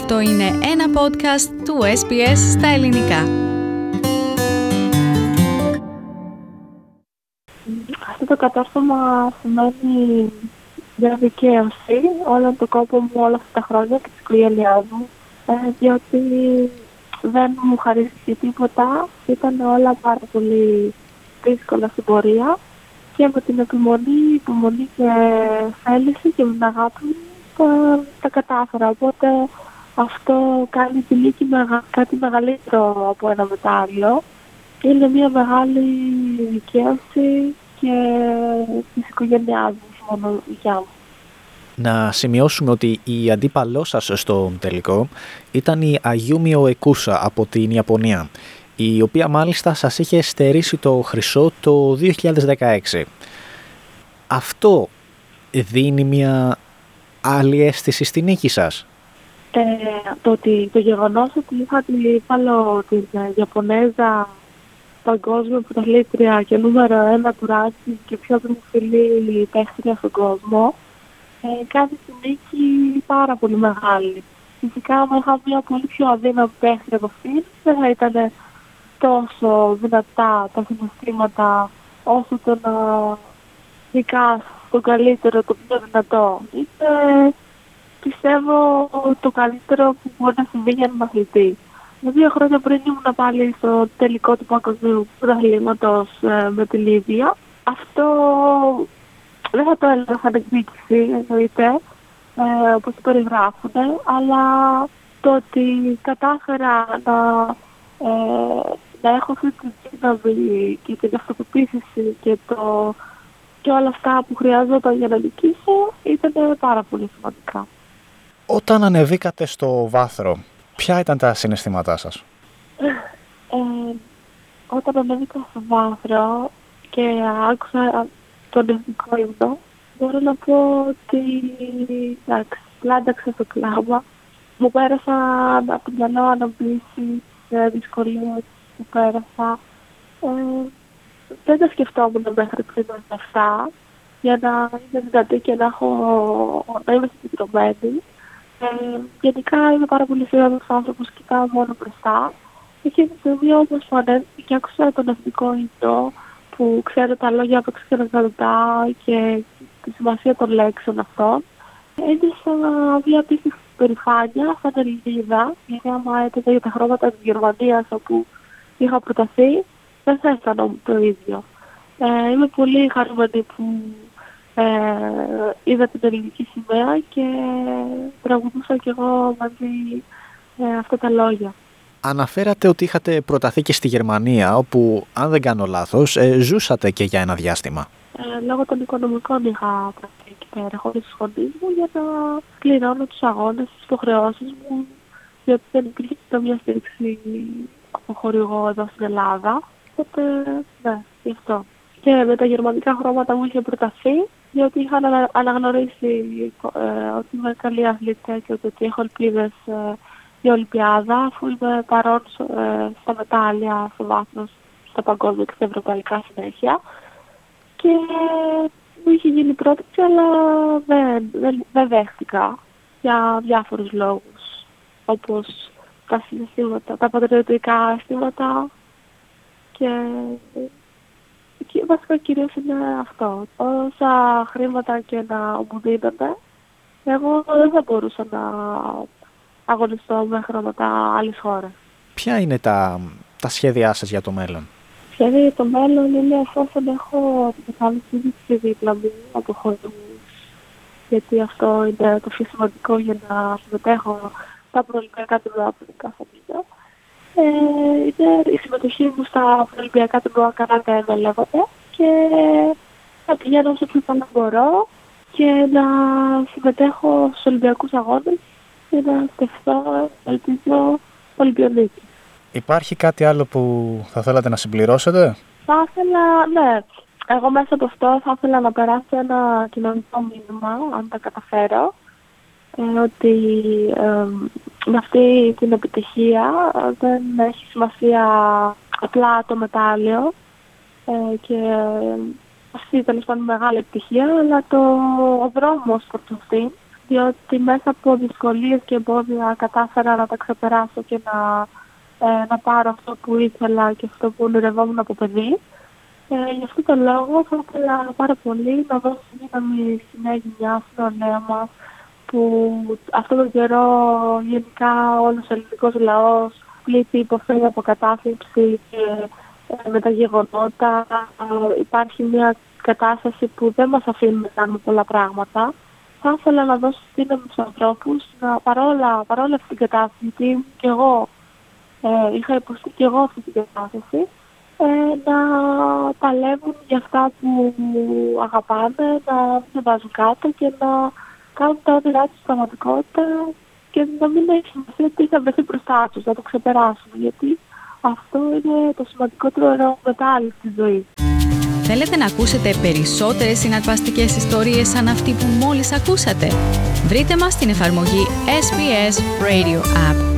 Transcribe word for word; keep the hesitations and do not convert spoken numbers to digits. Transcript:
Αυτό είναι ένα podcast του ες μπι ες στα ελληνικά. Αυτό το κατόρθωμα σημαίνει διαδικαίωση όλο τον κόπο μου όλα αυτά τα χρόνια και της οικογένειάς μου, ε, διότι δεν μου χαρίστηκε τίποτα, ήταν όλα πάρα πολύ δύσκολα στην πορεία και με την επιμονή, υπομονή και θέληση και με την αγάπη μου τα, τα κατάφερα. Οπότε αυτό κάνει τη νίκη με κάτι μεγαλύτερο από ένα μετάλλιο. Είναι μια μεγάλη δικαίωση και της οικογένειάς μου, μόνο δικιά μου. Να σημειώσουμε ότι η αντίπαλός σας στο τελικό ήταν η Αγιούμι Οεκούσα από την Ιαπωνία, η οποία μάλιστα σας είχε στερήσει το χρυσό το δύο χιλιάδες δεκαέξι. Αυτό δίνει μια άλλη αίσθηση στη νίκη σας? Ε, το, ότι, το γεγονός ότι είχα την πάλι την Ιαπωνέζα παγκόσμια πρωταθλήτρια και νούμερο ένα του ράσι και πιο δημοφιλή παίχτρια στον κόσμο, ε, κάνει τη νίκη πάρα πολύ μεγάλη. Φυσικά, άμα είχα μια πολύ πιο αδύναμη παίχτρια από αυτήν, δεν θα ήταν τόσο δυνατά τα συναισθήματα όσο το να νικάς το καλύτερο, το πιο δυνατό. Είναι, πιστεύω, το καλύτερο που μπορεί να συμβεί για έναν αθλητή. Δύο χρόνια πριν ήμουν πάλι στο τελικό του παγκοσμίου πρωταθλήματος ε, με τη Λίβια. Αυτό δεν θα το έλεγα σαν εκδίκηση, εννοείται, ε, όπως το περιγράφουν, αλλά το ότι κατάφερα να, ε, να έχω αυτή την δύναμη και την αυτοπεποίθηση και, το, και όλα αυτά που χρειαζόταν για να νικήσω ήταν πάρα πολύ σημαντικά. Όταν ανεβήκατε στο βάθρο, ποια ήταν τα συναισθήματά σας? Ε, όταν ανέβηκα στο βάθρο και άκουσα τον εθνικό ύμνο, μπορώ να πω ότι εντάξει, πλάνταξα στο κλάμα. Μου πέρασαν από το μυαλό αναμνήσεις, δυσκολίες που πέρασα. Ε, δεν τα σκεφτόμουν μέχρι πριν αυτά, για να είμαι δυνατή και να, έχω, να είμαι συγκεντρωμένη. Ε, γενικά είμαι πάρα πολύ serious άνθρωπος, κοιτάω μόνο μπροστά. Εκείνη τη στιγμή όμως που ανέβηκε και άκουσα τον εθνικό ύμνο, που ξέρω τα λόγια από εξαιρετικά και τη σημασία των λέξεων αυτών, ένιωσα μια απίστευτη περηφάνεια σαν Ελληνίδα, γιατί άμα έπαιζα για τα χρώματα της Γερμανίας όπου είχα προταθεί, δεν θα αισθανόμουν το ίδιο. Ε, είμαι πολύ χαρούμενη που Ε, είδα την ελληνική σημαία και τραγουδούσα κι εγώ μαζί ε, αυτά τα λόγια. Αναφέρατε ότι είχατε προταθεί και στη Γερμανία, όπου, αν δεν κάνω λάθος, ε, ζούσατε και για ένα διάστημα. Ε, λόγω των οικονομικών είχα προταθεί εκεί πέρα, χωρίς τις γονείς μου, για να πληρώνω τους αγώνες, τις υποχρεώσεις μου, γιατί δεν υπήρχε καμία στήριξη από χορηγό εδώ στην Ελλάδα. Οπότε, ναι, γι' αυτό. Και με τα γερμανικά χρώματα μου είχε προταθεί, διότι είχα αναγνωρίσει ε, ότι είμαι καλή αθλήτρια και ότι έχω ελπίδες ε, για Ολυμπιάδα, αφού είμαι παρόν ε, στα μετάλλια, στο βάθος, στα παγκόσμια και στα ευρωπαϊκά συνέχεια. Και μου είχε γίνει πρόταση, αλλά δεν, δεν, δεν δέχτηκα για διάφορους λόγους, όπως τα συναισθήματα, τα πατριωτικά αισθήματα και... Και βασικά κυρίως είναι αυτό. Όσα χρήματα και να μου δίνονται, εγώ δεν θα μπορούσα να αγωνιστώ με χρώματα άλλης χώρας. Ποια είναι τα, τα σχέδιά σας για το μέλλον? Σχέδια για το μέλλον είναι εφόσον έχω την μεγάλη συζήτηση δίπλα μου από χορηγούς, γιατί αυτό είναι το πιο σημαντικό για να συμμετέχω στα προολυμπιακά τουρνουά κάθε μήνα. Ε, είναι η συμμετοχή μου στα προολυμπιακά τουρνουά καράτε ένα λέγονται και να πηγαίνω όσο πιο πάνω μπορώ και να συμμετέχω στους Ολυμπιακούς αγώνες και να στεφθώ, ελπίζω, Ολυμπιονίκη. Υπάρχει κάτι άλλο που θα θέλατε να συμπληρώσετε? Θα ήθελα, ναι. Εγώ μέσα από αυτό θα ήθελα να περάσω ένα κοινωνικό μήνυμα, αν τα καταφέρω, ε, ότι ε, με αυτή την επιτυχία δεν έχει σημασία απλά το μετάλλιο ε, και ε, αυτή ήταν πάντων μεγάλη επιτυχία, αλλά το, ο δρόμος προς αυτήν διότι μέσα από δυσκολίες και εμπόδια κατάφερα να τα ξεπεράσω και να, ε, να πάρω αυτό που ήθελα και αυτό που ονειρευόμουν από παιδί. Ε, γι' αυτό το λόγο θα ήθελα πάρα πολύ να δώσω δύναμη στη νέα γενιά, στην νέα μας, που αυτόν τον καιρό γενικά όλος ο ελληνικός λαός πλήττει, υποφέρει από κατάθλιψη και ε, με τα γεγονότα. Ε, υπάρχει μια κατάσταση που δεν μας αφήνει να κάνουμε πολλά πράγματα. Θα ήθελα να δώσω δύναμη στους ανθρώπους, να, παρόλα, παρόλα αυτή την κατάσταση, γιατί και εγώ ε, είχα υποστεί και εγώ αυτή την κατάσταση, ε, να παλεύουν για αυτά που αγαπάνε, να μην βάζουν κάτω και να κάνουν τα όνειρά τους πραγματικότητα και να μην έχει σημασία τι θα βρεθεί μπροστά τους, να το ξεπεράσουν, γιατί αυτό είναι το σημαντικότερο μετάλλιο στη ζωή. Θέλετε να ακούσετε περισσότερες συναρπαστικές ιστορίες σαν αυτή που μόλις ακούσατε? Βρείτε μας στην εφαρμογή ες μπι ες Radio App.